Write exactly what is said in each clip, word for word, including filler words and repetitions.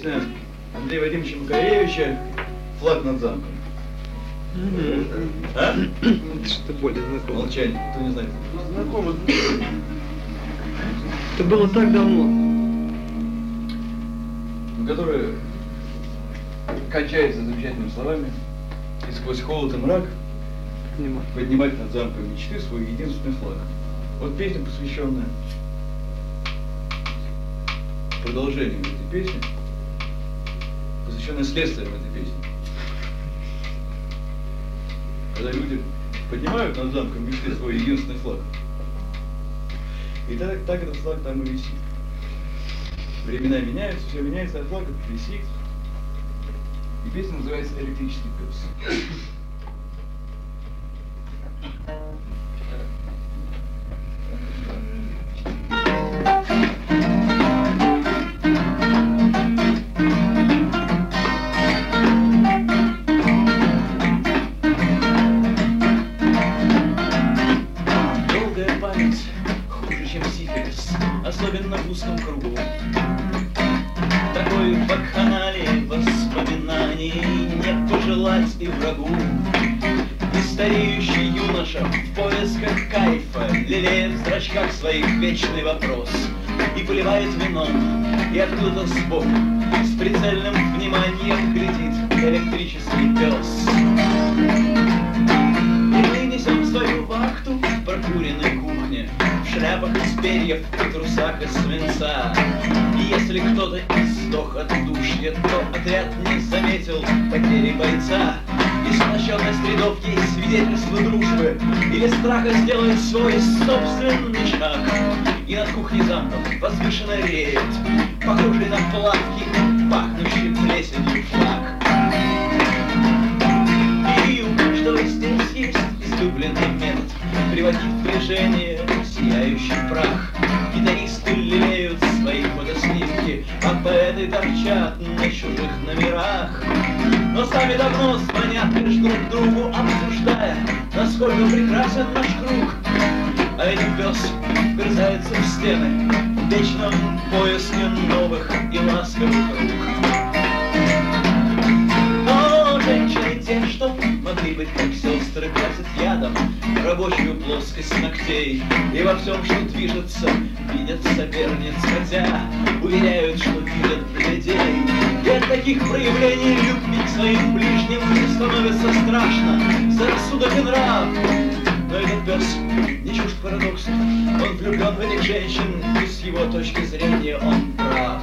песня Андрея Вадимовича Макаревича «Флаг над замком». А? Что-то более знакомо. Молчание, кто не знает. Знакомо. Это было так давно. Которая кончается замечательными словами: «И сквозь холод и мрак поднимать над замком мечты свой единственный флаг». Вот песня, посвященная продолжению этой песни, посвященная следствиям этой песни. Когда люди поднимают над замком мечты свой единственный флаг. И так, так этот флаг там и висит. Времена меняются, все меняется, а флаг висит. И песня называется «Электрический пес». Долгая память хуже, чем сифилис, особенно в узком кругу. Такой вакханалии воспоминаний не пожелать и врагу. И стареющий юноша в поисках кайфа лелеет в зрачках своих вечный вопрос. И поливает вином, и откуда-то сбоку с прицельным вниманием глядит электрический пес. И мы несем свою вахту в прокуренной кухне, в шляпах из перьев и трусах из свинца. И если кто-то издох от удушья, то отряд не заметил потери бойца. И сплощенность рядов есть свидетельство дружбы или страха сделать свой собственный шаг. И над кухней замком возвышенно реет, похожий на плавки, пахнущий плесенью флаг. И у каждого здесь есть излюбленный метод приводить в движение сияющий прах. Гитаристы лелеют свои фотоснимки, а поэты торчат на чужих номерах. Но сами давно звонят лишь друг другу, обсуждая, насколько прекрасен наш круг. А этот пес вгрызается в стены в вечном поиске новых и ласковых рук. Но женщины те, что могли быть как сестры, красят ядом рабочую плоскость ногтей. И во всем, что движется, видят соперниц, хотя уверяют, что видят людей. И от таких проявлений любви к своим ближним не становится страшно за рассудок и нрав. Но этот пес не чужд парадоксу, он влюблен в этих женщин, и с его точки зрения он прав.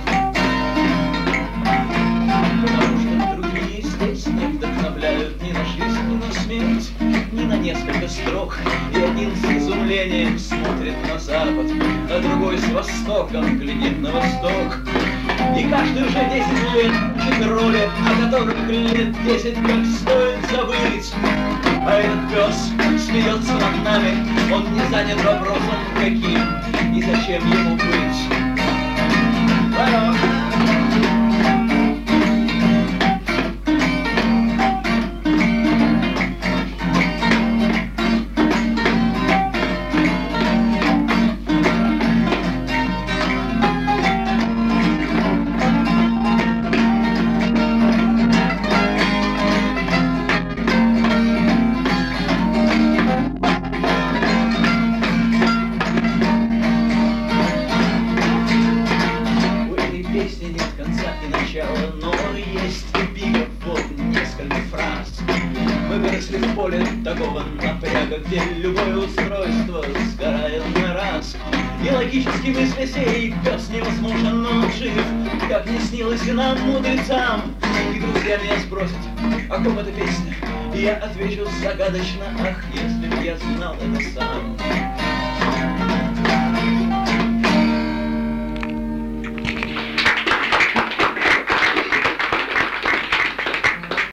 Потому что другие здесь не вдохновляют ни на жизнь, ни на смерть, ни на несколько строк. И один с изумлением смотрит на запад, а другой с востоком глядит на восток. И каждый уже десять лет учит роли, о которых лет десять как стоит забыть. А этот пес смеется над нами, он не занят вопросом, каким и зачем ему быть. А-а-а. Где любое устройство сгорает на раз. И логически мысли сей пес невозможен, но он жив, как не снилось и нам, мудрецам. И друзья меня спросят, о ком эта песня? И я отвечу загадочно, ах, если б я знал это сам.